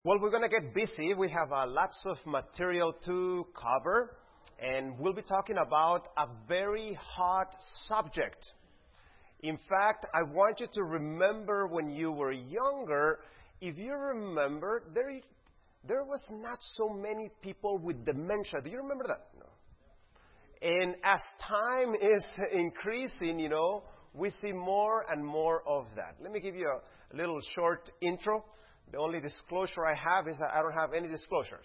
Well, we're going to get busy. We have lots of material to cover, and we'll be talking about a very hot subject. In fact, I want you to remember when you were younger, if you remember, there was not so many people with dementia. Do you remember that? No. And as time is increasing, we see more and more of that. Let me give you a little short intro. The only disclosure I have is that I don't have any disclosures.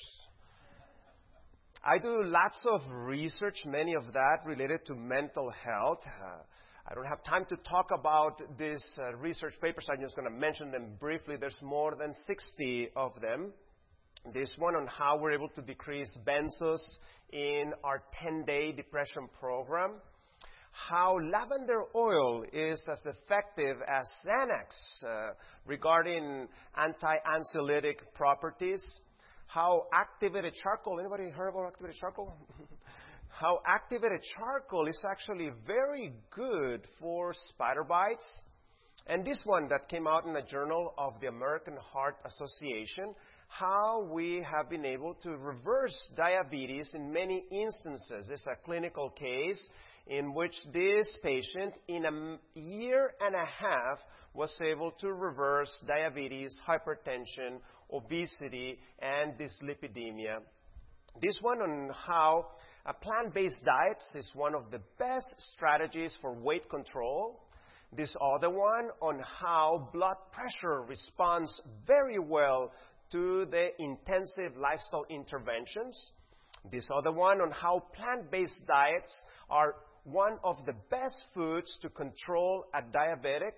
I do lots of research, many of that related to mental health. I don't have time to talk about these research papers. I'm just going to mention them briefly. There's more than 60 of them. This one on how we're able to decrease benzos in our 10-day depression program. How lavender oil is as effective as Xanax regarding anti-anxiolytic properties. How activated charcoal, anybody heard about activated charcoal? How activated charcoal is actually very good for spider bites. And this one that came out in a journal of the American Heart Association, how we have been able to reverse diabetes in many instances. It's a clinical case in which this patient, in a year and a half, was able to reverse diabetes, hypertension, obesity, and dyslipidemia. This one on how plant-based diets is one of the best strategies for weight control. This other one on how blood pressure responds very well to the intensive lifestyle interventions. This other one on how plant-based diets are one of the best foods to control a diabetic.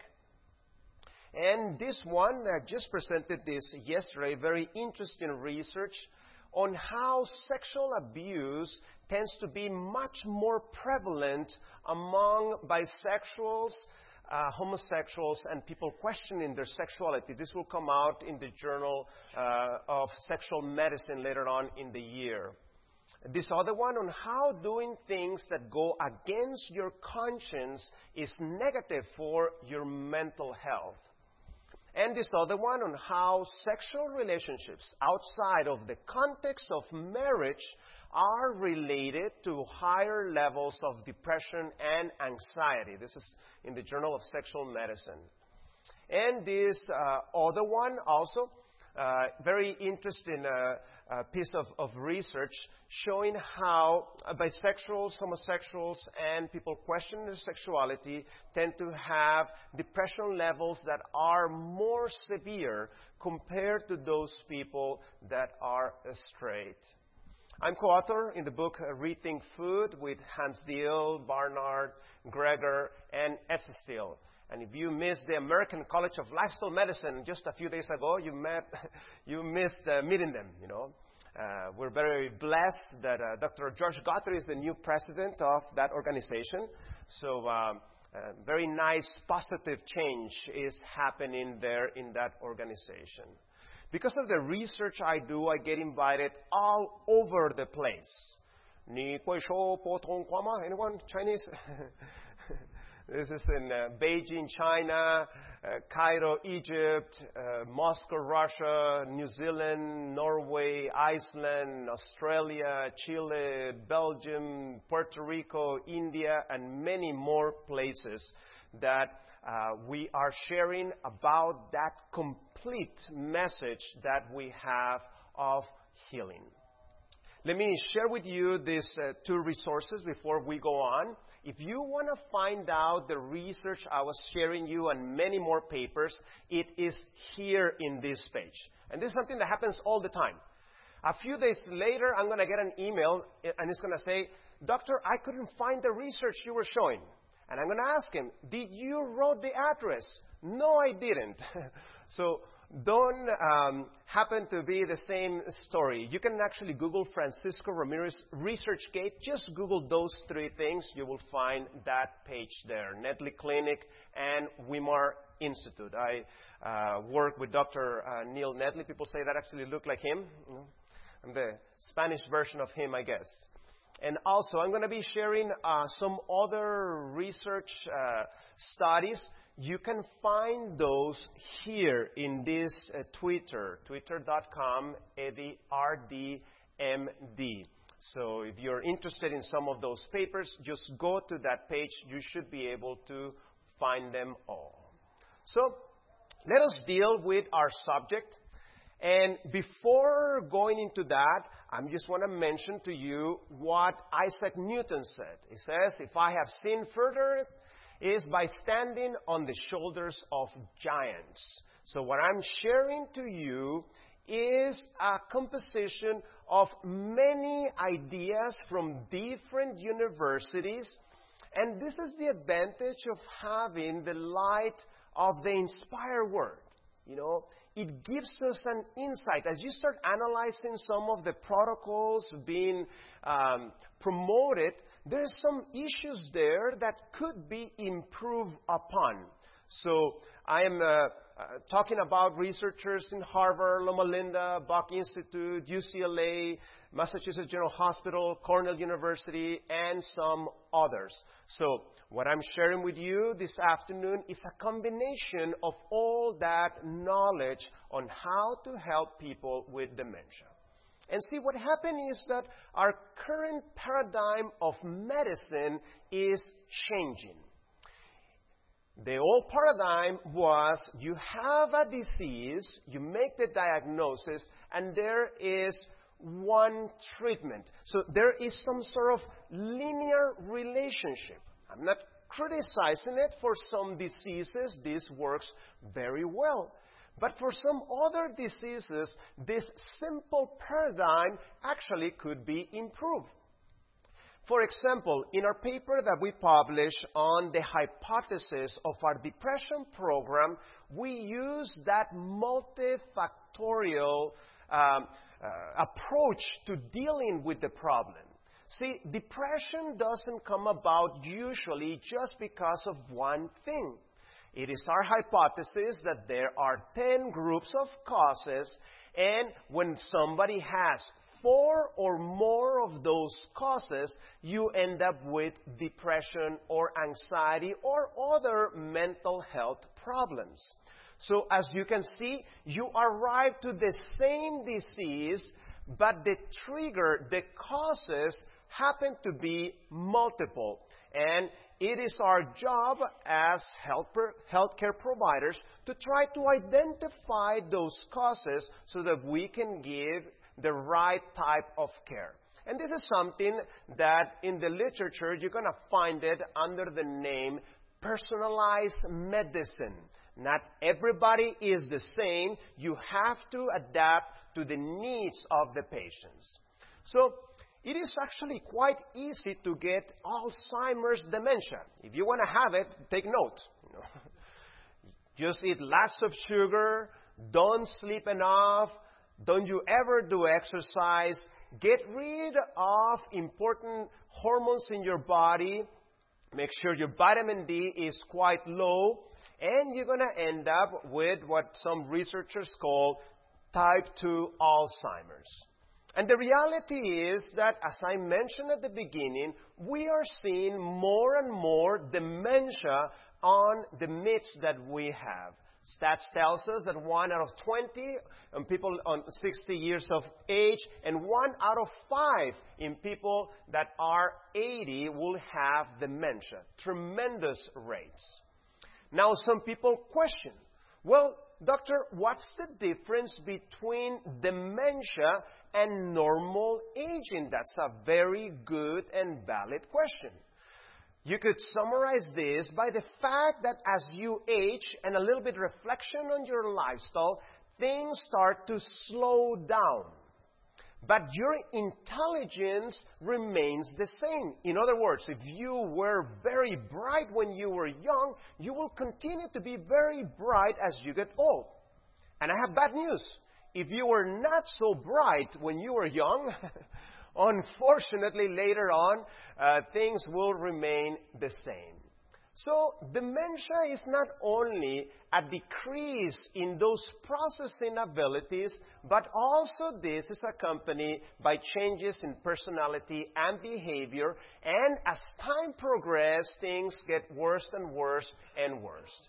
And this one, I just presented this yesterday, very interesting research on how sexual abuse tends to be much more prevalent among bisexuals, homosexuals, and people questioning their sexuality. This will come out in the Journal of Sexual Medicine later on in the year. This other one on how doing things that go against your conscience is negative for your mental health. And this other one on how sexual relationships outside of the context of marriage are related to higher levels of depression and anxiety. This is in the Journal of Sexual Medicine. And this other one also, very interesting piece of research showing how bisexuals, homosexuals, and people questioning their sexuality tend to have depression levels that are more severe compared to those people that are straight. I'm co-author in the book Rethink Food with Hans Diehl, Barnard, Greger, and Esselstyn. And if you missed the American College of Lifestyle Medicine just a few days ago, you missed meeting them, We're very blessed that Dr. George Guthrie is the new president of that organization. So very nice, positive change is happening there in that organization. Because of the research I do, I get invited all over the place. Anyone Chinese? This is in Beijing, China, Cairo, Egypt, Moscow, Russia, New Zealand, Norway, Iceland, Australia, Chile, Belgium, Puerto Rico, India, and many more places that we are sharing about that complete message that we have of healing. Let me share with you these two resources before we go on. If you want to find out the research I was sharing you and many more papers, it is here in this page. And this is something that happens all the time. A few days later, I'm going to get an email, and it's going to say, Doctor, I couldn't find the research you were showing. And I'm going to ask him, did you wrote the address? No, I didn't. So don't happen to be the same story. You can actually Google Francisco Ramirez ResearchGate. Just Google those three things. You will find that page there. Nedley Clinic and Weimar Institute. I work with Dr. Neil Nedley. People say that actually look like him. I'm the Spanish version of him, I guess. And also, I'm going to be sharing some other research studies you can find those here in this Twitter, twitter.com, Eddie RDMD. So if you're interested in some of those papers, just go to that page. You should be able to find them all. So let us deal with our subject. And before going into that, I just want to mention to you what Isaac Newton said. He says, if I have sinned further, it is by standing on the shoulders of giants. So what I'm sharing to you is a composition of many ideas from different universities. And this is the advantage of having the light of the inspired word. You know, it gives us an insight. As you start analyzing some of the protocols being promoted, there's some issues there that could be improved upon. So I am talking about researchers in Harvard, Loma Linda, Buck Institute, UCLA, Massachusetts General Hospital, Cornell University, and some others. So what I'm sharing with you this afternoon is a combination of all that knowledge on how to help people with dementia. And see, what happened is that our current paradigm of medicine is changing. The old paradigm was you have a disease, you make the diagnosis, and there is one treatment. So there is some sort of linear relationship. I'm not criticizing it. For some diseases, this works very well. But for some other diseases, this simple paradigm actually could be improved. For example, in our paper that we published on the hypothesis of our depression program, we use that multifactorial approach to dealing with the problem. See, depression doesn't come about usually just because of one thing. It is our hypothesis that there are 10 groups of causes, and when somebody has 4 or more of those causes, you end up with depression or anxiety or other mental health problems. So as you can see, you arrive to the same disease, but the trigger, the causes, happen to be multiple. And it is our job as healthcare providers to try to identify those causes so that we can give the right type of care. And this is something that in the literature you're going to find it under the name personalized medicine. Not everybody is the same. You have to adapt to the needs of the patients. So it is actually quite easy to get Alzheimer's dementia. If you want to have it, take note. Just eat lots of sugar, don't sleep enough, don't you ever do exercise, get rid of important hormones in your body, make sure your vitamin D is quite low, and you're going to end up with what some researchers call type 2 Alzheimer's. And the reality is that, as I mentioned at the beginning, we are seeing more and more dementia on the midst that we have. Stats tells us that 1 out of 20 people on 60 years of age and 1 out of 5 in people that are 80 will have dementia. Tremendous rates. Now, some people question, well, doctor, what's the difference between dementia and normal aging? That's a very good and valid question. You could summarize this by the fact that as you age and a little bit reflection on your lifestyle, things start to slow down. But your intelligence remains the same. In other words, if you were very bright when you were young, you will continue to be very bright as you get old. And I have bad news. If you were not so bright when you were young, unfortunately later on, things will remain the same. So dementia is not only a decrease in those processing abilities, but also this is accompanied by changes in personality and behavior. And as time progresses, things get worse and worse and worse.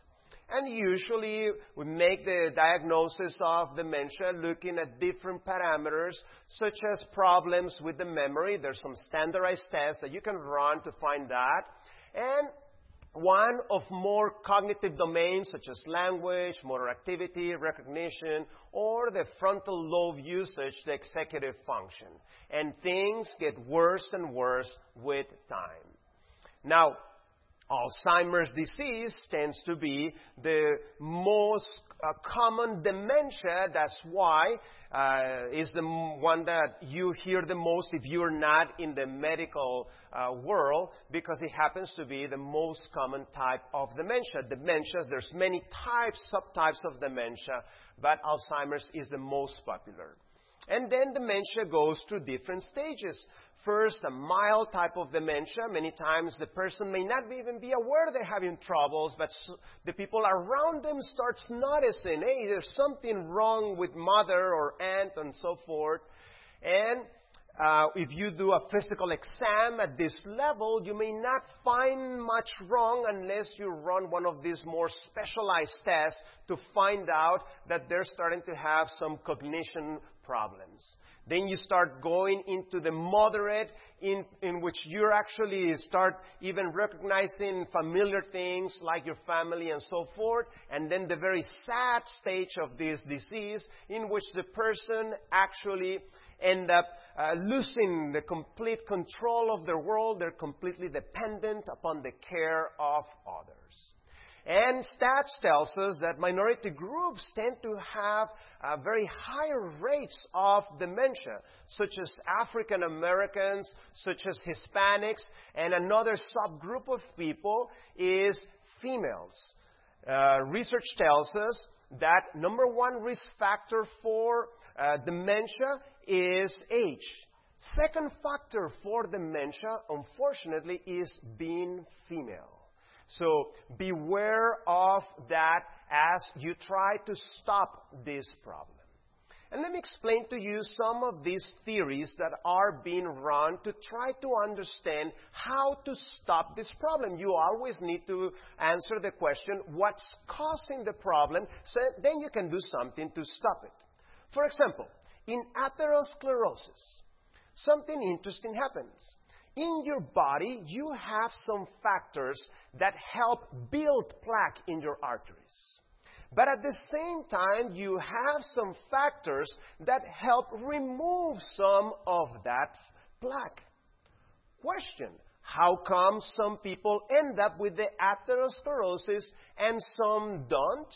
And usually we make the diagnosis of dementia looking at different parameters, such as problems with the memory. There's some standardized tests that you can run to find that. And one of more cognitive domains, such as language, motor activity, recognition, or the frontal lobe usage, the executive function. And things get worse and worse with time. Now, Alzheimer's disease tends to be the most common dementia. That's why is the one that you hear the most if you're not in the medical world, because it happens to be the most common type of dementia. Dementias, there's many types, subtypes of dementia, but Alzheimer's is the most popular. And then dementia goes through different stages. First, a mild type of dementia. Many times the person may not even be aware they're having troubles, but the people around them starts noticing, hey, there's something wrong with mother or aunt and so forth. And if you do a physical exam at this level, you may not find much wrong unless you run one of these more specialized tests to find out that they're starting to have some cognition problems. Then you start going into the moderate, in which you actually start even recognizing familiar things like your family and so forth. And then the very sad stage of this disease, in which the person actually end up losing the complete control of their world. They're completely dependent upon the care of others. And stats tells us that minority groups tend to have very higher rates of dementia, such as African Americans, such as Hispanics, and another subgroup of people is females. Research tells us that number one risk factor for dementia is age. Second factor for dementia, unfortunately, is being female. So beware of that as you try to stop this problem. And let me explain to you some of these theories that are being run to try to understand how to stop this problem. You always need to answer the question, what's causing the problem? So then you can do something to stop it. For example, in atherosclerosis, something interesting happens. In your body, you have some factors that help build plaque in your arteries. But at the same time, you have some factors that help remove some of that plaque. Question: how come some people end up with the atherosclerosis and some don't?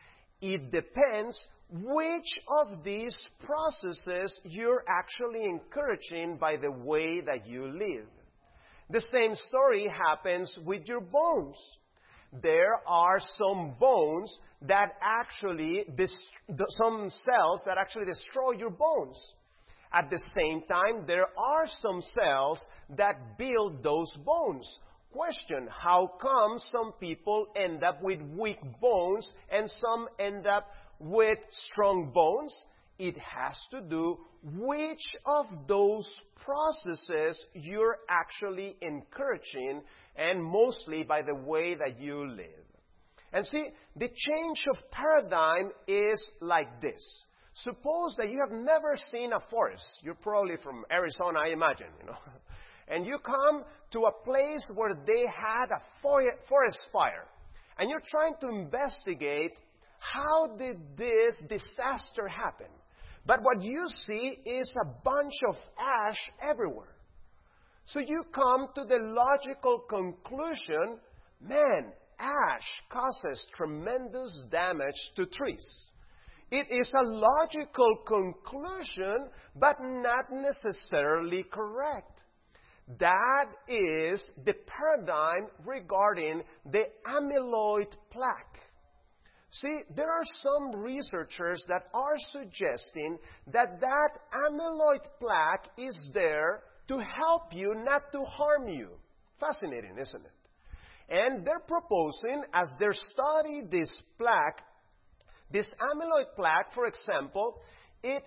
It depends which of these processes you're actually encouraging by the way that you live. The same story happens with your bones. There are some bones that actually, some cells that actually destroy your bones. At the same time, there are some cells that build those bones. Question: how come some people end up with weak bones and some end up with strong bones? It has to do which of those processes you're actually encouraging, and mostly by the way that you live. And see, the change of paradigm is like this. Suppose that you have never seen a forest. You're probably from Arizona, I imagine, And you come to a place where they had a forest fire. And you're trying to investigate, how did this disaster happen? But what you see is a bunch of ash everywhere. So you come to the logical conclusion, man, ash causes tremendous damage to trees. It is a logical conclusion, but not necessarily correct. That is the paradigm regarding the amyloid plaque. See, there are some researchers that are suggesting that amyloid plaque is there to help you, not to harm you. Fascinating, isn't it? And they're proposing, as they study this plaque, this amyloid plaque, for example, it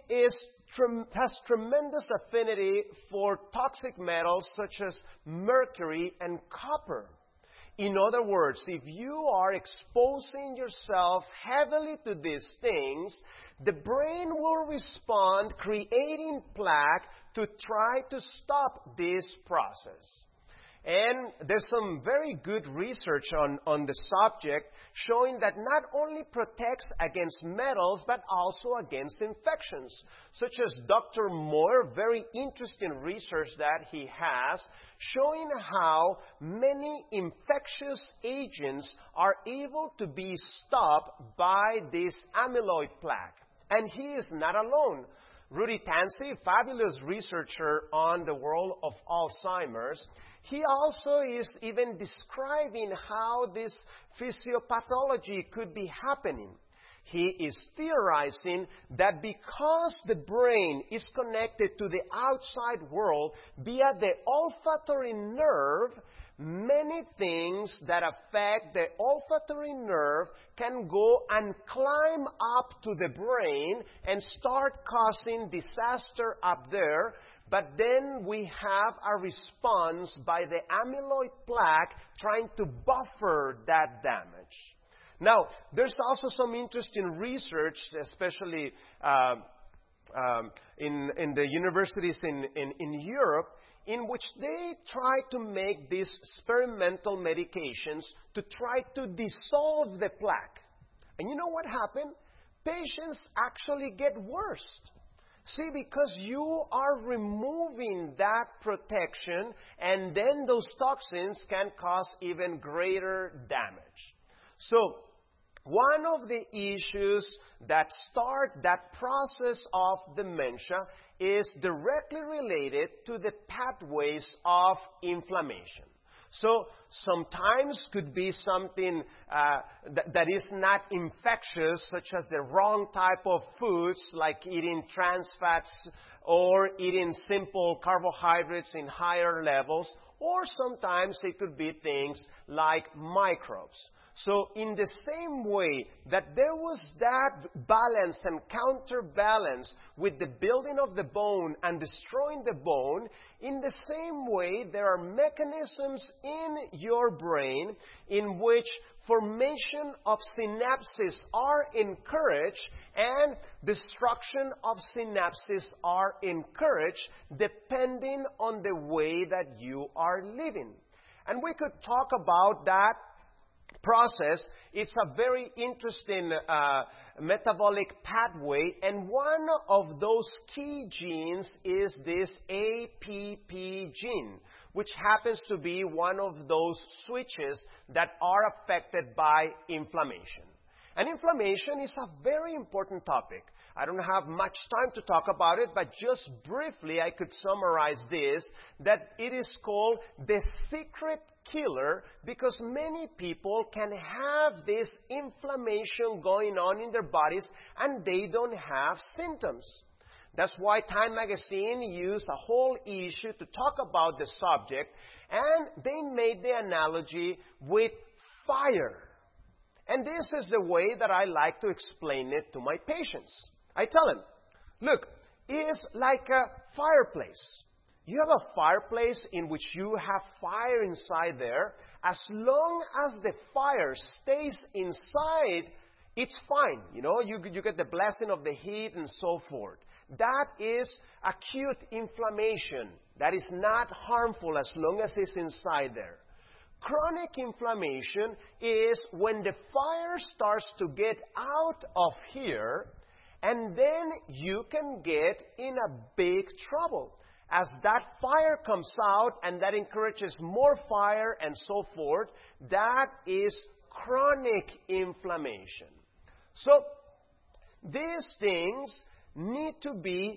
has tremendous affinity for toxic metals such as mercury and copper. In other words, if you are exposing yourself heavily to these things, the brain will respond creating plaque to try to stop this process. And there's some very good research on the subject showing that not only protects against metals, but also against infections. Such as Dr. Moore, very interesting research that he has, showing how many infectious agents are able to be stopped by this amyloid plaque. And he is not alone. Rudy Tanzi, fabulous researcher on the world of Alzheimer's, he also is even describing how this physiopathology could be happening. He is theorizing that because the brain is connected to the outside world via the olfactory nerve, many things that affect the olfactory nerve can go and climb up to the brain and start causing disaster up there. But then we have a response by the amyloid plaque trying to buffer that damage. Now, there's also some interesting research, especially in the universities in Europe, in which they try to make these experimental medications to try to dissolve the plaque. And you know what happened? Patients actually get worse. See, because you are removing that protection, and then those toxins can cause even greater damage. So, one of the issues that start that process of dementia is directly related to the pathways of inflammation. So sometimes could be something that is not infectious, such as the wrong type of foods, like eating trans fats or eating simple carbohydrates in higher levels, or sometimes it could be things like microbes. So in the same way that there was that balance and counterbalance with the building of the bone and destroying the bone, in the same way there are mechanisms in your brain in which formation of synapses are encouraged and destruction of synapses are encouraged depending on the way that you are living. And we could talk about that process. It's a very interesting metabolic pathway, and one of those key genes is this APP gene, which happens to be one of those switches that are affected by inflammation. And inflammation is a very important topic. I don't have much time to talk about it, but just briefly I could summarize this, that it is called the secret killer because many people can have this inflammation going on in their bodies and they don't have symptoms. That's why Time Magazine used a whole issue to talk about the subject, and they made the analogy with fire. And this is the way that I like to explain it to my patients. I tell them, look, it's like a fireplace. You have a fireplace in which you have fire inside there. As long as the fire stays inside, it's fine. You know, you get the blessing of the heat and so forth. That is acute inflammation. That is not harmful as long as it's inside there. Chronic inflammation is when the fire starts to get out of here, and then you can get in a big trouble. As that fire comes out and that encourages more fire and so forth, that is chronic inflammation. So these things need to be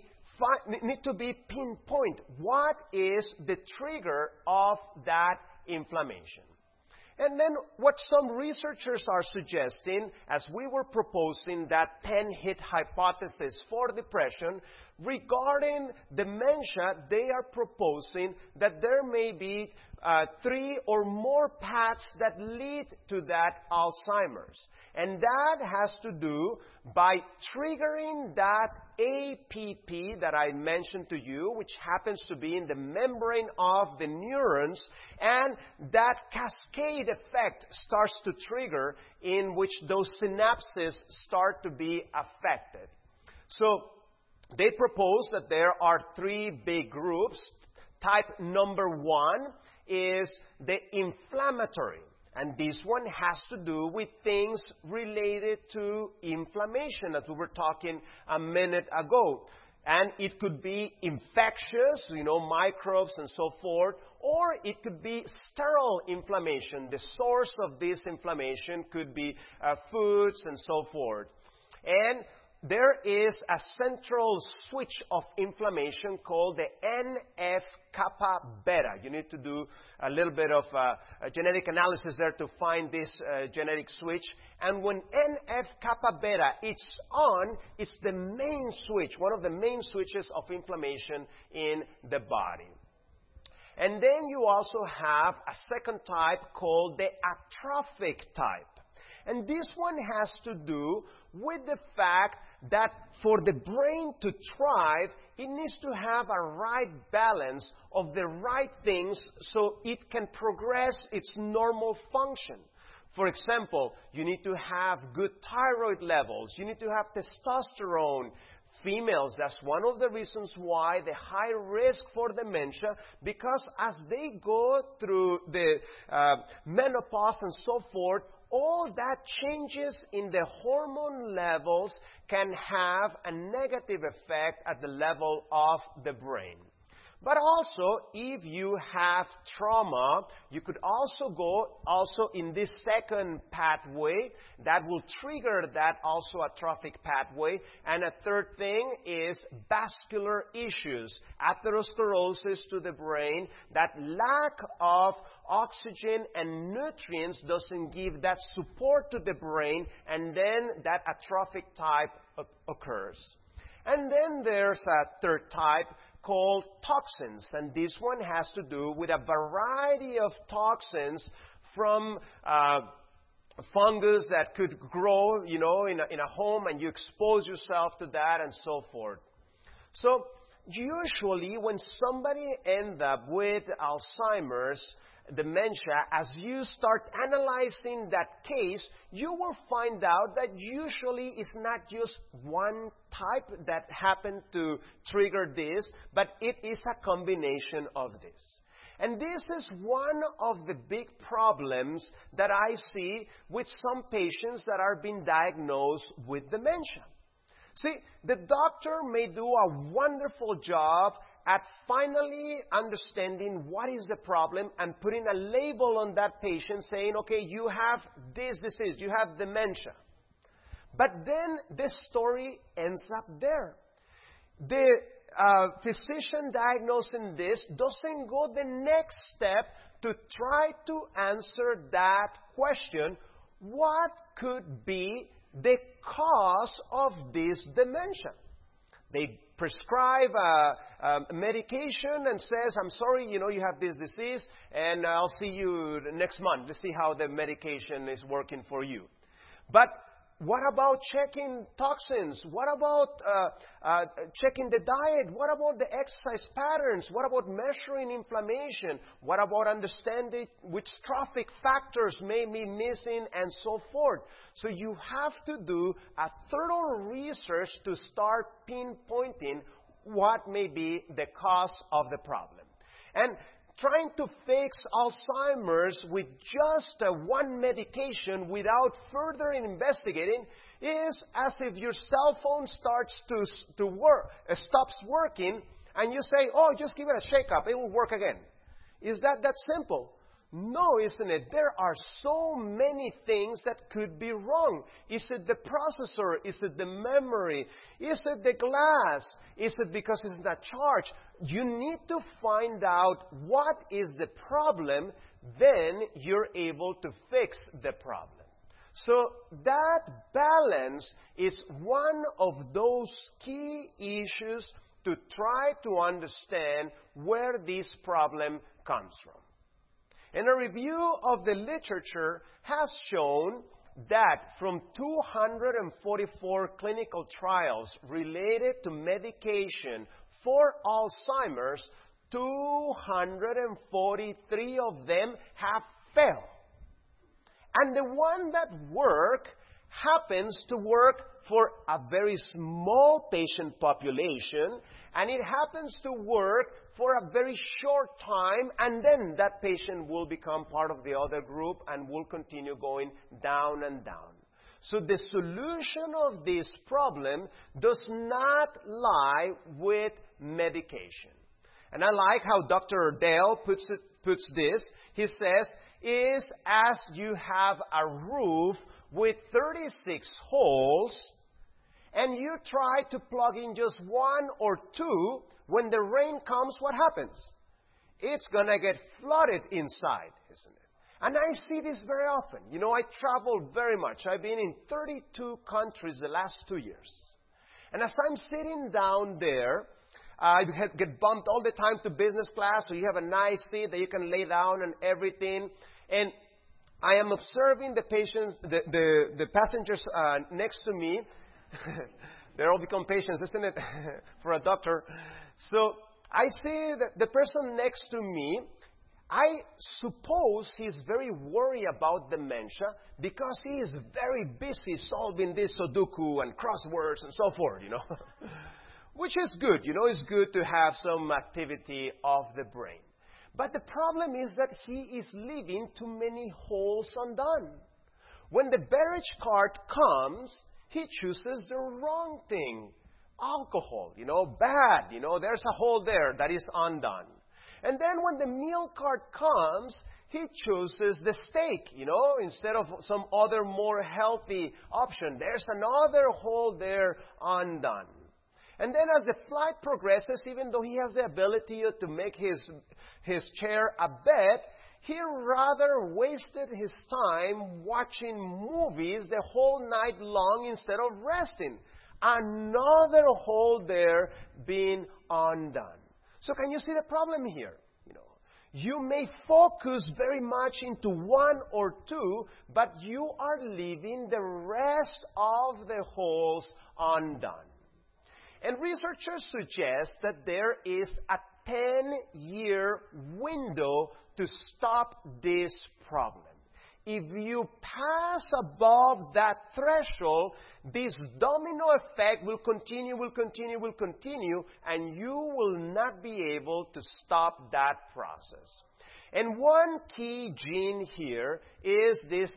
pinpoint. What is the trigger of that inflammation? And then what some researchers are suggesting, as we were proposing that 10-hit hypothesis for depression, regarding dementia, they are proposing that there may be three or more paths that lead to that Alzheimer's. And that has to do by triggering that APP that I mentioned to you, which happens to be in the membrane of the neurons, and that cascade effect starts to trigger in which those synapses start to be affected. So they propose that there are three big groups. Type number 1 is the inflammatory. And this one has to do with things related to inflammation, as we were talking a minute ago. And it could be infectious, microbes and so forth, or it could be sterile inflammation. The source of this inflammation could be foods and so forth. And there is a central switch of inflammation called the NF-kappa beta. You need to do a little bit of a genetic analysis there to find this genetic switch. And when NF-kappa beta is on, it's the main switch, one of the main switches of inflammation in the body. And then you also have a second type called the atrophic type. And this one has to do with the fact that for the brain to thrive, it needs to have a right balance of the right things so it can progress its normal function. For example, you need to have good thyroid levels. You need to have testosterone. Females, that's one of the reasons why the high risk for dementia, because as they go through the menopause and so forth, all that changes in the hormone levels can have a negative effect at the level of the brain. But also, if you have trauma, you could also go in this second pathway that will trigger that also atrophic pathway. And a third thing is vascular issues, atherosclerosis to the brain. That lack of oxygen and nutrients doesn't give that support to the brain, and then that atrophic type occurs. And then there's a third type called toxins, and this one has to do with a variety of toxins from fungus that could grow, in a home, and you expose yourself to that and so forth. So usually when somebody ends up with Alzheimer's, dementia, as you start analyzing that case, you will find out that usually it's not just one type that happened to trigger this, but it is a combination of this. And this is one of the big problems that I see with some patients that are being diagnosed with dementia. See, the doctor may do a wonderful job at finally understanding what is the problem and putting a label on that patient saying, okay, you have this disease, you have dementia. But then the story ends up there. The physician diagnosing this doesn't go the next step to try to answer that question, what could be the cause of this dementia? They prescribe a medication and says, I'm sorry, you have this disease, and I'll see you next month. Let's see how the medication is working for you. But what about checking toxins? What about checking the diet? What about the exercise patterns? What about measuring inflammation? What about understanding which trophic factors may be missing and so forth? So you have to do a thorough research to start pinpointing what may be the cause of the problem. And trying to fix Alzheimer's with just one medication without further investigating is as if your cell phone stops working, and you say, oh, just give it a shake-up, it will work again. Is that simple? No, isn't it? There are so many things that could be wrong. Is it the processor? Is it the memory? Is it the glass? Is it because it's not charged? You need to find out what is the problem, then you're able to fix the problem. So that balance is one of those key issues to try to understand where this problem comes from. And a review of the literature has shown that from 244 clinical trials related to medication for Alzheimer's, 243 of them have failed. And the one that happens to work for a very small patient population, and it happens to work for a very short time, and then that patient will become part of the other group and will continue going down and down. So the solution of this problem does not lie with medication. And I like how Dr. Dale puts this. He says, is as you have a roof with 36 holes, and you try to plug in just one or two, when the rain comes, what happens? It's going to get flooded inside, isn't it? And I see this very often. You know, I travel very much. I've been in 32 countries the last 2 years. And as I'm sitting down there, I get bumped all the time to business class, so you have a nice seat that you can lay down and everything. And I am observing the patients, the passengers next to me. They all become patients, isn't it, for a doctor? So I see the person next to me. I suppose he's very worried about dementia because he is very busy solving this Sudoku and crosswords and so forth, you know. Which is good, you know, it's good to have some activity of the brain. But the problem is that he is leaving too many holes undone. When the beverage cart comes, he chooses the wrong thing. Alcohol, you know, bad, you know, there's a hole there that is undone. And then when the meal cart comes, he chooses the steak, you know, instead of some other more healthy option. There's another hole there undone. And then as the flight progresses, even though he has the ability to make his chair a bed, he rather wasted his time watching movies the whole night long instead of resting. Another hole there being undone. So can you see the problem here? You know, you may focus very much into one or two, but you are leaving the rest of the holes undone. And researchers suggest that there is a 10-year window to stop this problem. If you pass above that threshold, this domino effect will continue, and you will not be able to stop that process. And one key gene here is this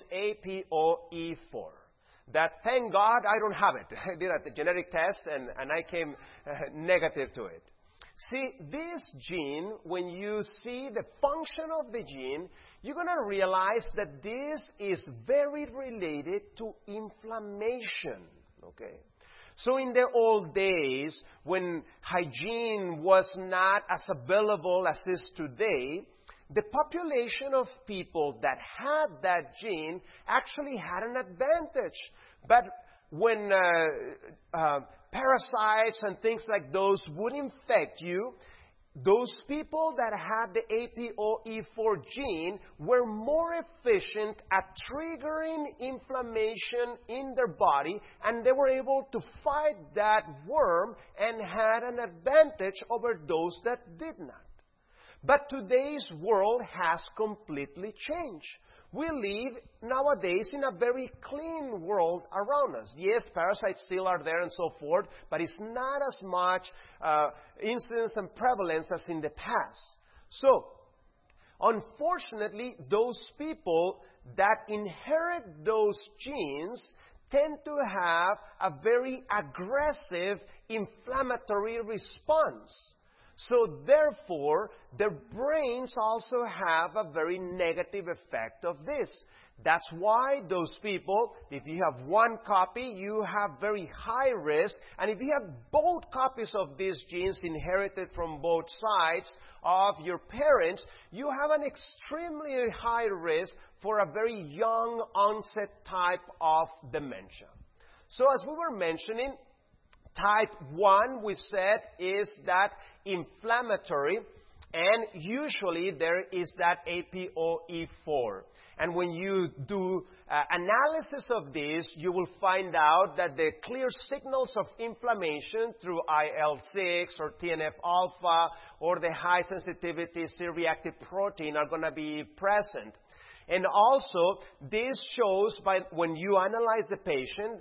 APOE4. That, thank God, I don't have it. I did a genetic test, and I came negative to it. See, this gene, when you see the function of the gene, you're going to realize that this is very related to inflammation. Okay? So in the old days, when hygiene was not as available as is today, the population of people that had that gene actually had an advantage. But when parasites and things like those would infect you, those people that had the APOE4 gene were more efficient at triggering inflammation in their body, and they were able to fight that worm and had an advantage over those that did not. But today's world has completely changed. We live nowadays in a very clean world around us. Yes, parasites still are there and so forth, but it's not as much incidence and prevalence as in the past. So, unfortunately, those people that inherit those genes tend to have a very aggressive inflammatory response. So therefore, their brains also have a very negative effect of this. That's why those people, if you have one copy, you have very high risk. And if you have both copies of these genes inherited from both sides of your parents, you have an extremely high risk for a very young onset type of dementia. So as we were mentioning, type 1, we said, is that inflammatory. And usually there is that APOE4. And when you do analysis of this, you will find out that the clear signals of inflammation through IL-6 or TNF-alpha or the high sensitivity C-reactive protein are going to be present. And also, this shows by when you analyze the patient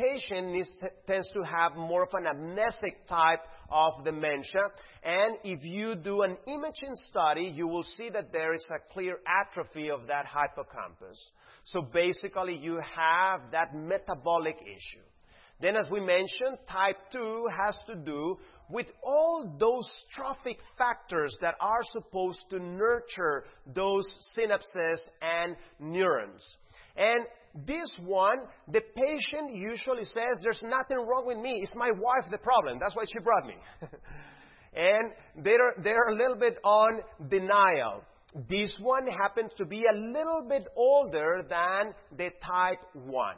tends to have more of an amnesic type of dementia. And if you do an imaging study, you will see that there is a clear atrophy of that hippocampus. So basically, you have that metabolic issue. Then, as we mentioned, type 2 has to do with all those trophic factors that are supposed to nurture those synapses and neurons. And this one, the patient usually says, there's nothing wrong with me. It's my wife the problem. That's why she brought me. And they're a little bit on denial. This one happens to be a little bit older than the type 1.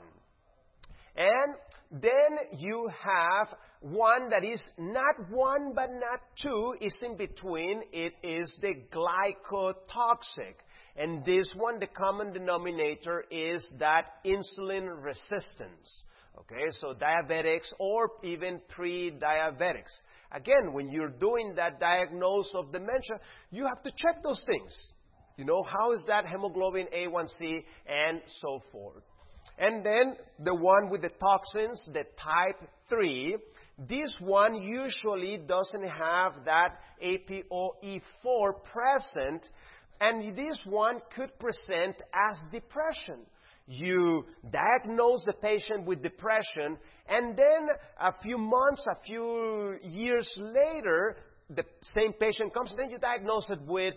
And then you have one that is not 1 but not 2, is in between. It is the glycotoxic. And this one, the common denominator is that insulin resistance. Okay, so diabetics or even pre-diabetics. Again, when you're doing that diagnosis of dementia, you have to check those things. You know, how is that hemoglobin A1C and so forth. And then the one with the toxins, the type 3, this one usually doesn't have that APOE4 present, and this one could present as depression. You diagnose the patient with depression, and then a few months, a few years later, the same patient comes, and then you diagnose it with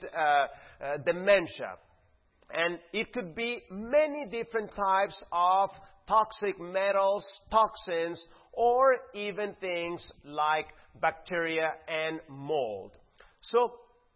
dementia. And it could be many different types of toxic metals, toxins, or even things like bacteria and mold. So,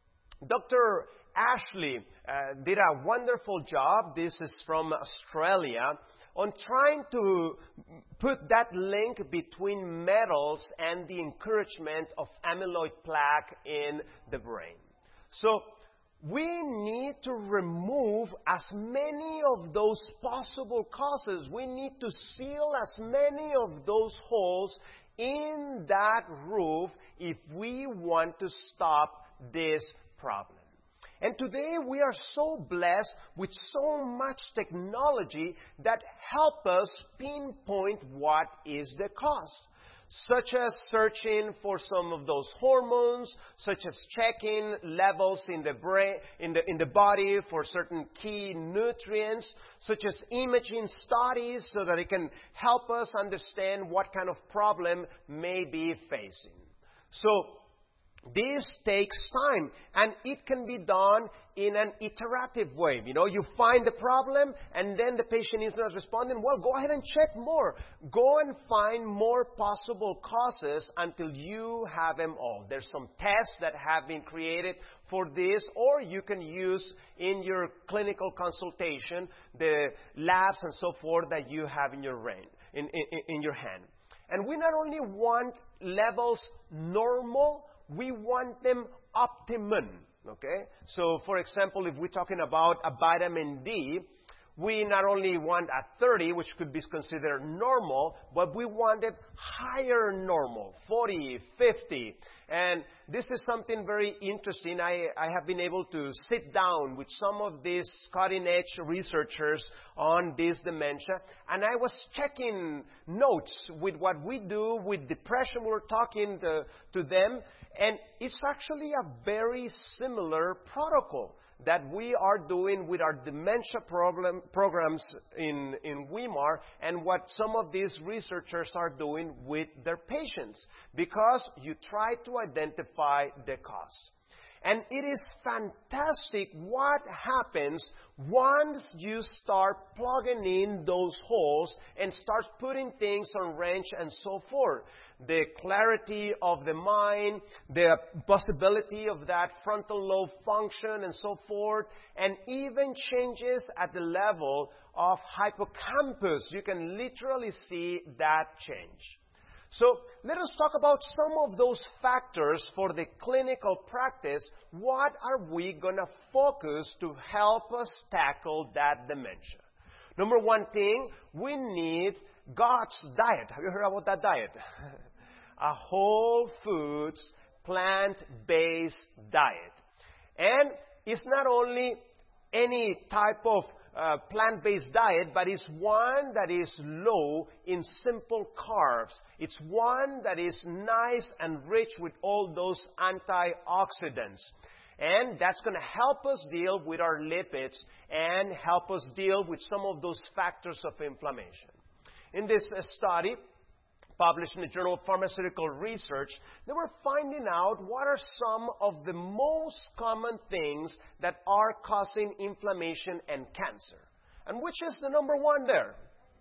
Dr. Ashley did a wonderful job, this is from Australia, on trying to put that link between metals and the encouragement of amyloid plaque in the brain. So, we need to remove as many of those possible causes. We need to seal as many of those holes in that roof if we want to stop this problem. And today we are so blessed with so much technology that help us pinpoint what is the cause. Such as searching for some of those hormones, such as checking levels in the brain, in the body for certain key nutrients, such as imaging studies so that it can help us understand what kind of problem may be facing. So, this takes time, and it can be done in an iterative way. You know, you find the problem, and then the patient is not responding. Well, go ahead and check more. Go and find more possible causes until you have them all. There's some tests that have been created for this, or you can use in your clinical consultation the labs and so forth that you have in your hand. And we not only want levels normal, we want them optimum, okay? So, for example, if we're talking about a vitamin D, we not only want at 30, which could be considered normal, but we want it higher normal, 40, 50. And this is something very interesting. I have been able to sit down with some of these cutting-edge researchers on this dementia, and I was checking notes with what we do with depression. We're talking to them, and it's actually a very similar protocol that we are doing with our dementia programs in Weimar, and what some of these researchers are doing with their patients, because you try to identify the cause. And it is fantastic what happens once you start plugging in those holes and start putting things on wrench and so forth. The clarity of the mind, the possibility of that frontal lobe function and so forth, and even changes at the level of hippocampus. You can literally see that change. So let us talk about some of those factors for the clinical practice. What are we going to focus to help us tackle that dementia? Number one thing, we need God's diet. Have you heard about that diet? A whole foods, plant-based diet. And it's not only any type of plant-based diet, but it's one that is low in simple carbs. It's one that is nice and rich with all those antioxidants. And that's going to help us deal with our lipids and help us deal with some of those factors of inflammation. In this study, published in the Journal of Pharmaceutical Research, they were finding out what are some of the most common things that are causing inflammation and cancer. And which is the number one there?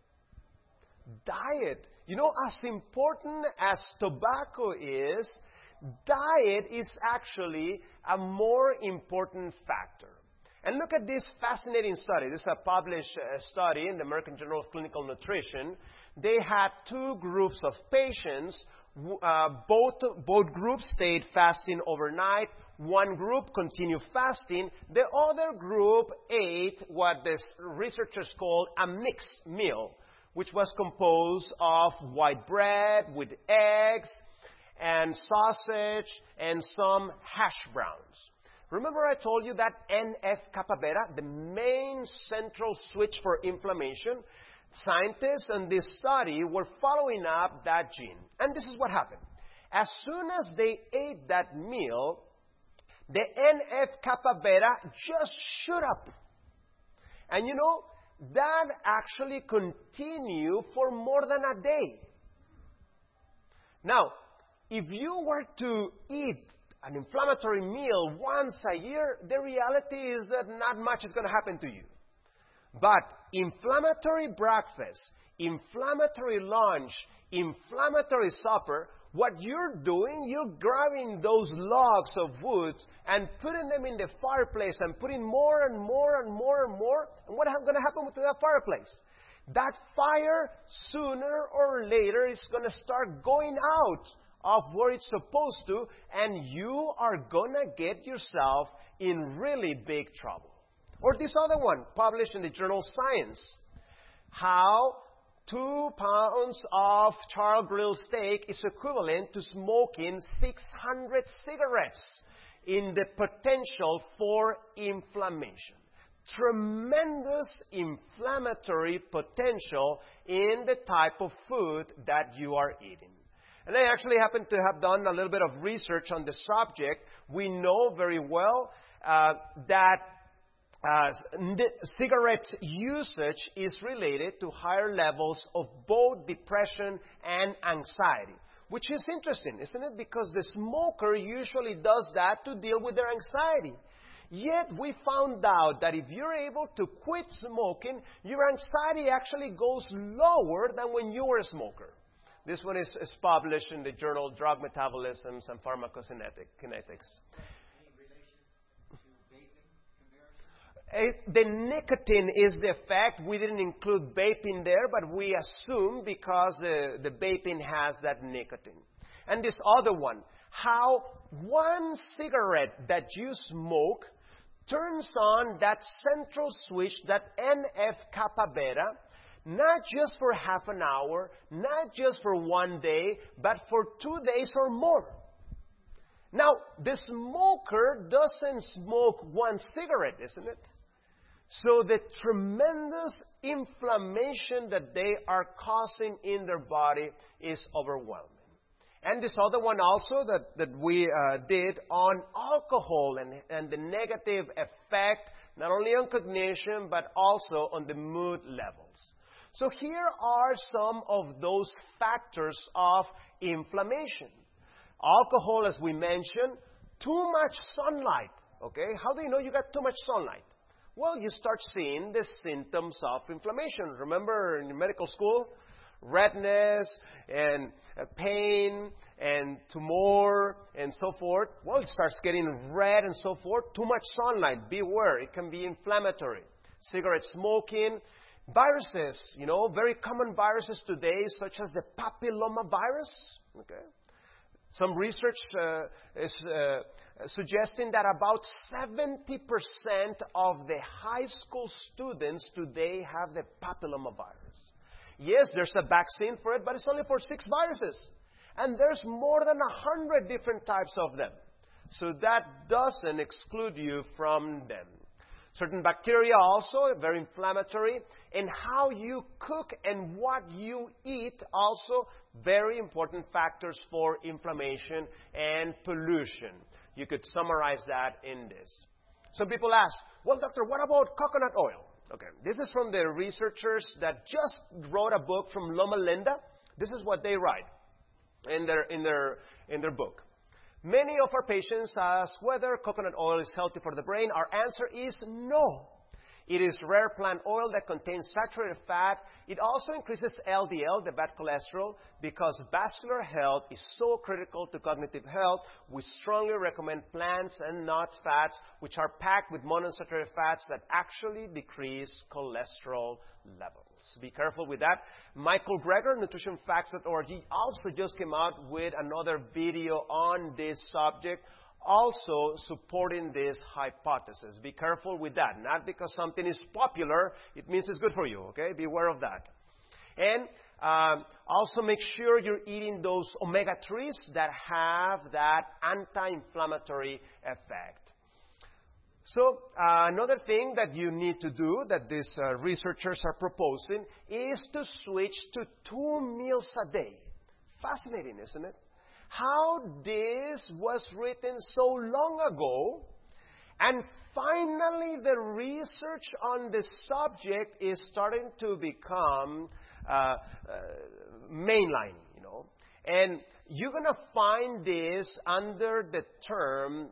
Diet. You know, as important as tobacco is, diet is actually a more important factor. And look at this fascinating study. This is a published study in the American Journal of Clinical Nutrition. They had two groups of patients. Both groups stayed fasting overnight. One group continued fasting. The other group ate what the researchers called a mixed meal, which was composed of white bread with eggs and sausage and some hash browns. Remember I told you that NF-kappa beta, the main central switch for inflammation? Scientists in this study were following up that gene. And this is what happened. As soon as they ate that meal, the NF-kappa beta just shot up. And you know, that actually continued for more than a day. Now, if you were to eat an inflammatory meal once a year, the reality is that not much is going to happen to you. But inflammatory breakfast, inflammatory lunch, inflammatory supper, what you're doing, you're grabbing those logs of wood and putting them in the fireplace and putting more and more and more and more. And what is going to happen with that fireplace? That fire, sooner or later, is going to start going out of where it's supposed to, and you are going to get yourself in really big trouble. Or this other one, published in the journal Science. How 2 pounds of charred grilled steak is equivalent to smoking 600 cigarettes in the potential for inflammation. Tremendous inflammatory potential in the type of food that you are eating. And I actually happen to have done a little bit of research on the subject. We know very well that cigarette usage is related to higher levels of both depression and anxiety, which is interesting, isn't it? Because the smoker usually does that to deal with their anxiety. Yet we found out that if you're able to quit smoking, your anxiety actually goes lower than when you were a smoker. This one is published in the journal Drug Metabolisms and Pharmacokinetics. The nicotine is the effect. We didn't include vaping there, but we assume because the vaping has that nicotine. And this other one, how one cigarette that you smoke turns on that central switch, that NF-kappa beta, not just for half an hour, not just for one day, but for 2 days or more. Now, the smoker doesn't smoke one cigarette, isn't it? So the tremendous inflammation that they are causing in their body is overwhelming. And this other one also that we did on alcohol and the negative effect, not only on cognition, but also on the mood levels. So here are some of those factors of inflammation. Alcohol, as we mentioned, too much sunlight. Okay, how do you know you got too much sunlight? Well, you start seeing the symptoms of inflammation. Remember in medical school? Redness and pain and tumor and so forth. Well, it starts getting red and so forth. Too much sunlight. Beware. It can be inflammatory. Cigarette smoking. Viruses, very common viruses today, such as the papilloma virus. Okay. Some research is suggesting that about 70% of the high school students today have the papilloma virus. Yes, there's a vaccine for it, but it's only for 6 viruses. And there's more than 100 different types of them. So that doesn't exclude you from them. Certain bacteria also, very inflammatory. And how you cook and what you eat also very important factors for inflammation and pollution. You could summarize that in this. Some people ask, well, doctor, what about coconut oil? Okay, this is from the researchers that just wrote a book from Loma Linda. This is what they write in their book. Many of our patients ask whether coconut oil is healthy for the brain. Our answer is no. It is rare plant oil that contains saturated fat. It also increases LDL, the bad cholesterol, because vascular health is so critical to cognitive health. We strongly recommend plants and nuts fats, which are packed with monounsaturated fats that actually decrease cholesterol levels. Be careful with that. Michael Greger, nutritionfacts.org, also just came out with another video on this subject, also supporting this hypothesis. Be careful with that. Not because something is popular, it means it's good for you, okay? Beware of that. And also make sure you're eating those omega-3s that have that anti-inflammatory effect. So another thing that you need to do, that these researchers are proposing, is to switch to 2 meals a day. Fascinating, isn't it? How this was written so long ago, and finally the research on the subject is starting to become mainline, And you're going to find this under the term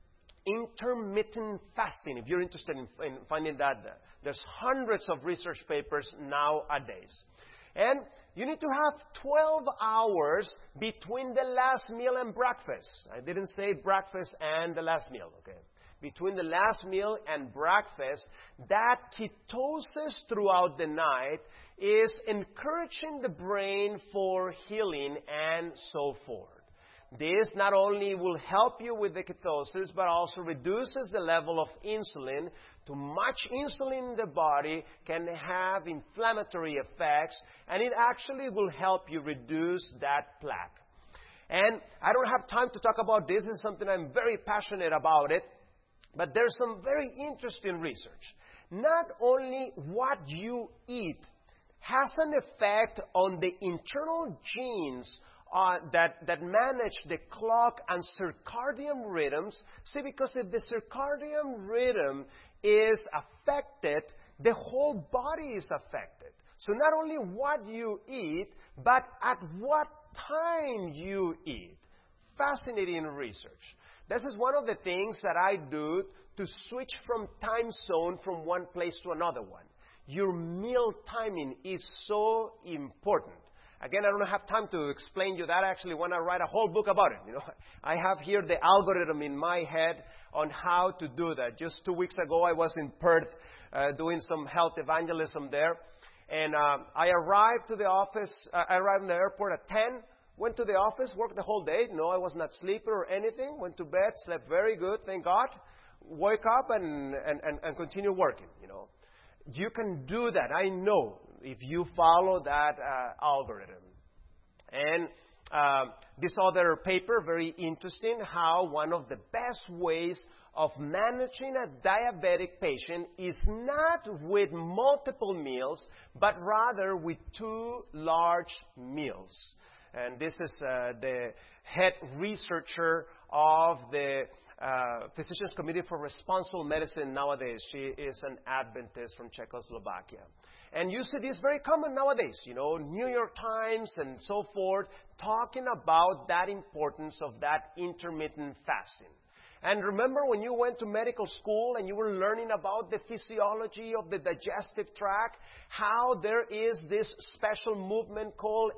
intermittent fasting, if you're interested in finding that. There's hundreds of research papers nowadays. And you need to have 12 hours between the last meal and breakfast. I didn't say breakfast and the last meal, okay? Between the last meal and breakfast, that ketosis throughout the night is encouraging the brain for healing and so forth. This not only will help you with the ketosis, but also reduces the level of insulin. Too much insulin in the body can have inflammatory effects, and it actually will help you reduce that plaque. And I don't have time to talk about this. It's something I'm very passionate about it. But there's some very interesting research. Not only what you eat has an effect on the internal genes that manage the clock and circadian rhythms. See, because if the circadian rhythm is affected, the whole body is affected. So not only what you eat, but at what time you eat. Fascinating research. This is one of the things that I do to switch from time zone from one place to another one. Your meal timing is so important. Again, I don't have time to explain you that. I actually want to write a whole book about it. I have here the algorithm in my head on how to do that. Just 2 weeks ago, I was in Perth doing some health evangelism there. And I arrived to the office. I arrived in the airport at 10. Went to the office, worked the whole day. No, I was not sleepy or anything. Went to bed, slept very good, thank God. Woke up and continue working, You can do that, I know, if you follow that algorithm. And this other paper, very interesting, how one of the best ways of managing a diabetic patient is not with multiple meals, but rather with 2 large meals. And this is the head researcher of the Physicians Committee for Responsible Medicine nowadays. She is an Adventist from Czechoslovakia. And you see this very common nowadays, New York Times and so forth, talking about that importance of that intermittent fasting. And remember when you went to medical school and you were learning about the physiology of the digestive tract, how there is this special movement called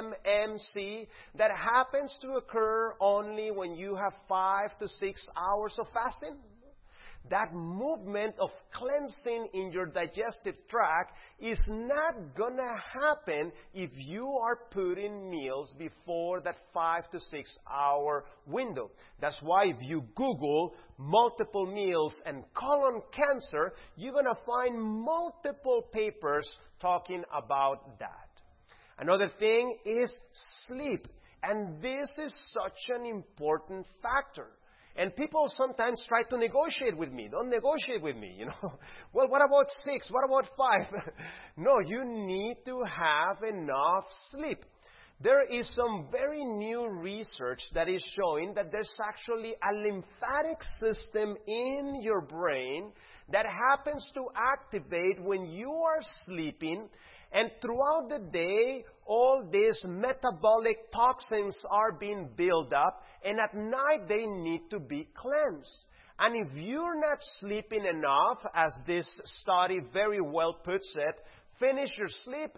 MMC that happens to occur only when you have 5 to 6 hours of fasting? that movement of cleansing in your digestive tract is not going to happen if you are putting meals before that 5 to 6 hour window. That's why if you Google multiple meals and colon cancer, you're going to find multiple papers talking about that. Another thing is sleep. And this is such an important factor. And people sometimes try to negotiate with me. Don't negotiate with me, Well, what about 6? What about 5? No, you need to have enough sleep. There is some very new research that is showing that there's actually a lymphatic system in your brain that happens to activate when you are sleeping. And throughout the day, all these metabolic toxins are being built up, and at night they need to be cleansed. And if you're not sleeping enough, as this study very well puts it, finish your sleep,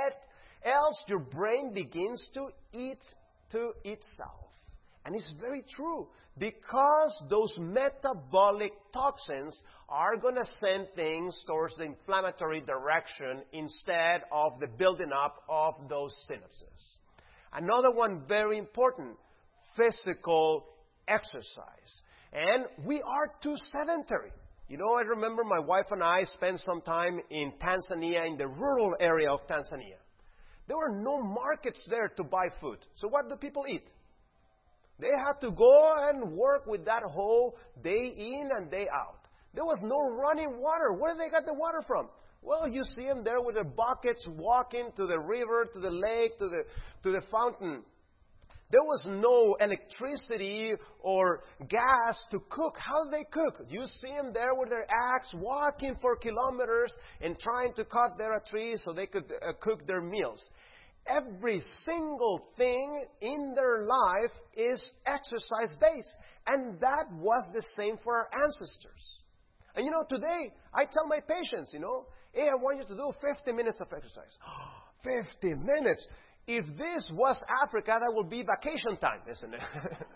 else your brain begins to eat to itself. And it's very true, because those metabolic toxins are going to send things towards the inflammatory direction instead of the building up of those synapses. Another one very important, physical exercise. And we are too sedentary. I remember my wife and I spent some time in Tanzania, in the rural area of Tanzania. There were no markets there to buy food. So what do people eat? They had to go and work with that whole day in and day out. There was no running water. Where did they get the water from? Well, you see them there with their buckets walking to the river, to the lake, to the fountain. There was no electricity or gas to cook. How do they cook? You see them there with their axe, walking for kilometers and trying to cut their trees so they could cook their meals. Every single thing in their life is exercise-based. And that was the same for our ancestors. And today, I tell my patients, hey, I want you to do 50 minutes of exercise. 50 minutes. If this was Africa, that would be vacation time, isn't it?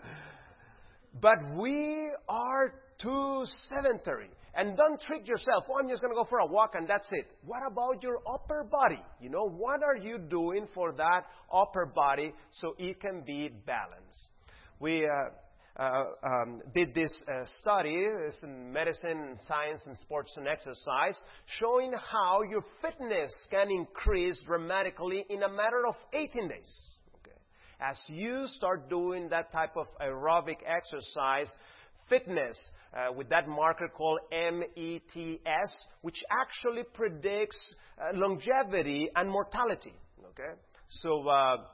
But we are too sedentary. And don't trick yourself. I'm just going to go for a walk and that's it. What about your upper body? What are you doing for that upper body so it can be balanced? We did this study, it's in medicine, science, and sports and exercise, showing how your fitness can increase dramatically in a matter of 18 days. Okay. As you start doing that type of aerobic exercise, fitness, with that marker called METS, which actually predicts longevity and mortality. Okay? So,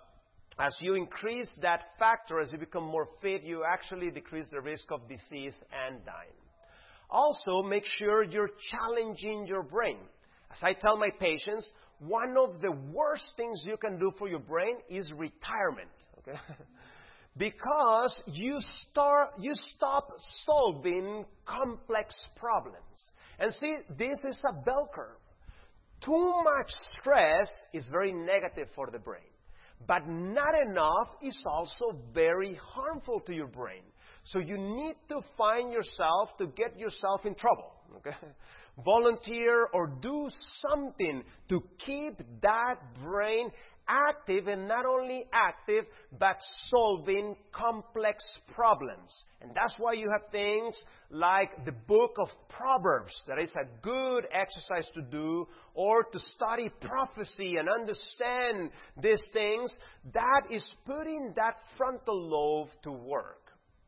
as you increase that factor, as you become more fit, you actually decrease the risk of disease and dying. Also, make sure you're challenging your brain. As I tell my patients, one of the worst things you can do for your brain is retirement. Okay? Because you stop solving complex problems. And see, this is a bell curve. Too much stress is very negative for the brain. But not enough is also very harmful to your brain. So you need to find yourself to get yourself in trouble. Okay? Volunteer or do something to keep that brain active, and not only active, but solving complex problems. And that's why you have things like the book of Proverbs, that is a good exercise to do, or to study prophecy and understand these things. That is putting that frontal lobe to work.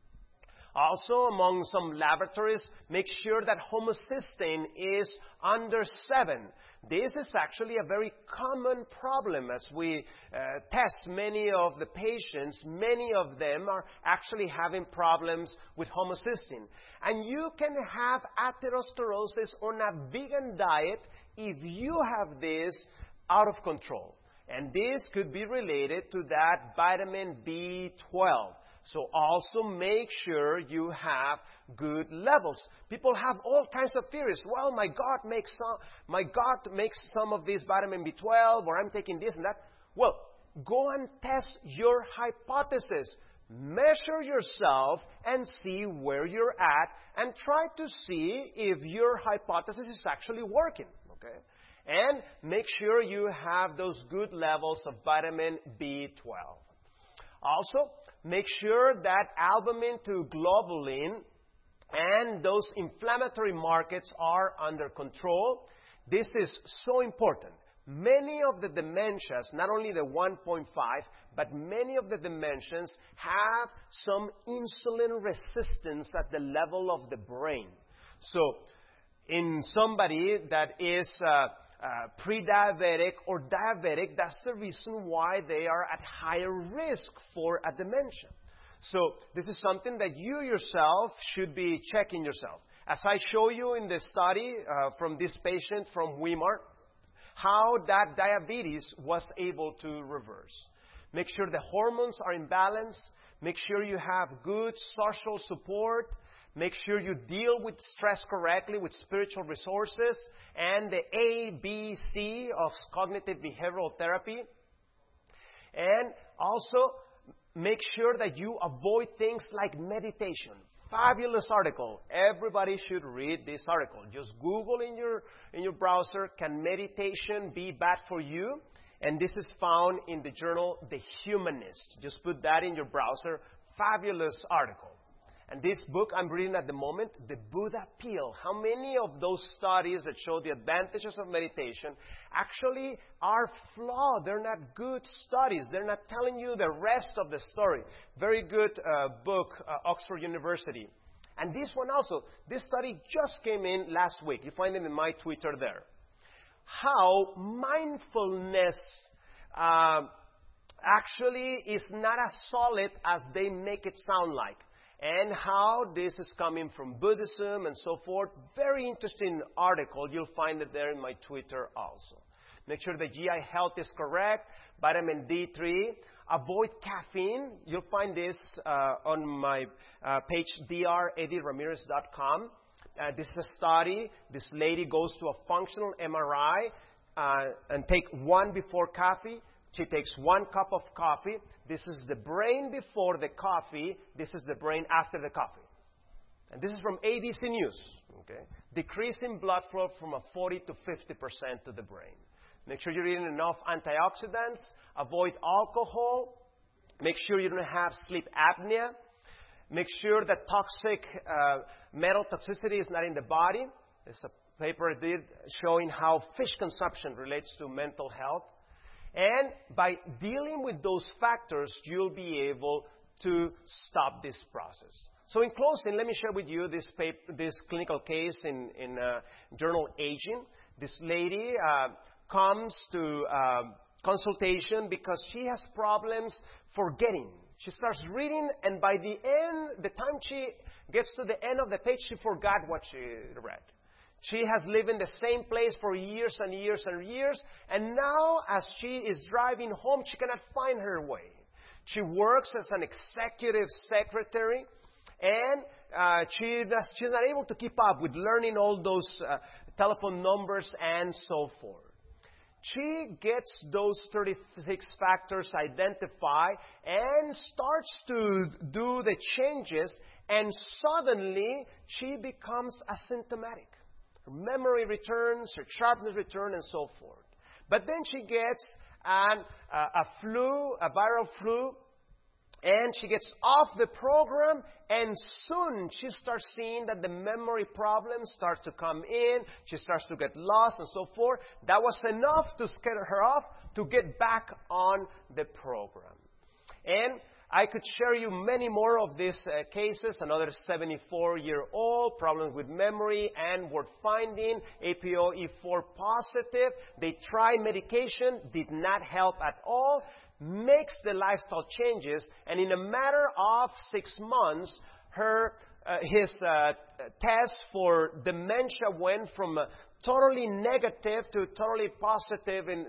Also, among some laboratories, make sure that homocysteine is under 7. This is actually a very common problem as we test many of the patients. Many of them are actually having problems with homocysteine. And you can have atherosclerosis on a vegan diet if you have this out of control. And this could be related to that vitamin B12. So also make sure you have good levels. People have all kinds of theories. Well, my gut makes some of this vitamin B12, or I'm taking this and that. Well, go and test your hypothesis. Measure yourself and see where you're at and try to see if your hypothesis is actually working. Okay? And make sure you have those good levels of vitamin B12. Also, make sure that albumin to globulin and those inflammatory markers are under control. This is so important. Many of the dementias, not only the 1.5, but many of the dementias have some insulin resistance at the level of the brain. So, in somebody that is pre-diabetic or diabetic, that's the reason why they are at higher risk for a dementia. So, this is something that you yourself should be checking yourself. As I show you in the study from this patient from Weimar, how that diabetes was able to reverse. Make sure the hormones are in balance. Make sure you have good social support. Make sure you deal with stress correctly with spiritual resources and the ABC of cognitive behavioral therapy. And also, make sure that you avoid things like meditation. Fabulous article. Everybody should read this article. Just Google in your browser, can meditation be bad for you? And this is found in the journal The Humanist. Just put that in your browser. Fabulous article. And this book I'm reading at the moment, The Buddha Pill. How many of those studies that show the advantages of meditation actually are flawed? They're not good studies. They're not telling you the rest of the story. Very good book, Oxford University. And this one also, this study just came in last week. You find it in my Twitter there. How mindfulness actually is not as solid as they make it sound like. And how this is coming from Buddhism and so forth. Very interesting article. You'll find it there in my Twitter also. Make sure the GI health is correct. Vitamin D3. Avoid caffeine. You'll find this on my page, dreddyramirez.com. This is a study. This lady goes to a functional MRI and take one before coffee. She takes 1 cup of coffee. This is the brain before the coffee. This is the brain after the coffee. And this is from ABC News. Okay? Decreasing blood flow from a 40 to 50% to the brain. Make sure you're eating enough antioxidants. Avoid alcohol. Make sure you don't have sleep apnea. Make sure that toxic metal toxicity is not in the body. There's a paper I did showing how fish consumption relates to mental health. And by dealing with those factors, you'll be able to stop this process. So in closing, let me share with you this clinical case in journal Aging. This lady comes to consultation because she has problems forgetting. She starts reading, and by the time she gets to the end of the page, she forgot what she read. She has lived in the same place for years and years and years, and now as she is driving home, she cannot find her way. She works as an executive secretary, and she's not able to keep up with learning all those telephone numbers and so forth. She gets those 36 factors identified and starts to do the changes, and suddenly she becomes asymptomatic. Her memory returns, her sharpness returns, and so forth. But then she gets a viral flu, and she gets off the program, and soon she starts seeing that the memory problems start to come in. She starts to get lost and so forth. That was enough to scare her off to get back on the program. And I could share you many more of these cases. Another 74-year-old, problems with memory and word finding, APOE4 positive. They tried medication, did not help at all. Makes the lifestyle changes, and in a matter of 6 months, his test for dementia went from totally negative to totally positive in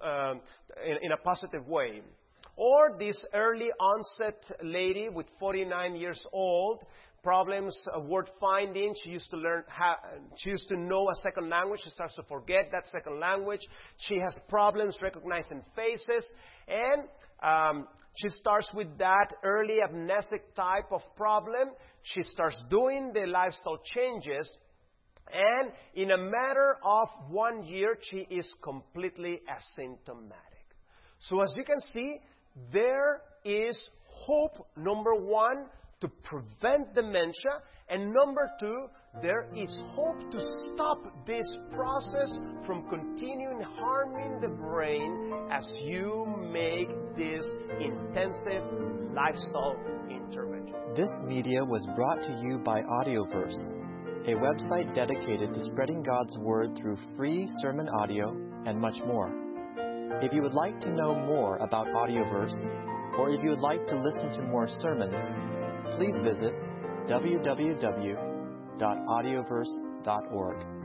a positive way. Or this early onset lady with 49 years old, problems, word finding. She used to know a second language. She starts to forget that second language. She has problems recognizing faces. And she starts with that early amnesic type of problem. She starts doing the lifestyle changes. And in a matter of 1 year, she is completely asymptomatic. So as you can see, there is hope, number one, to prevent dementia. And number two, there is hope to stop this process from continuing harming the brain as you make this intensive lifestyle intervention. This media was brought to you by Audioverse, a website dedicated to spreading God's Word through free sermon audio and much more. If you would like to know more about Audioverse, or if you would like to listen to more sermons, please visit www.audioverse.org.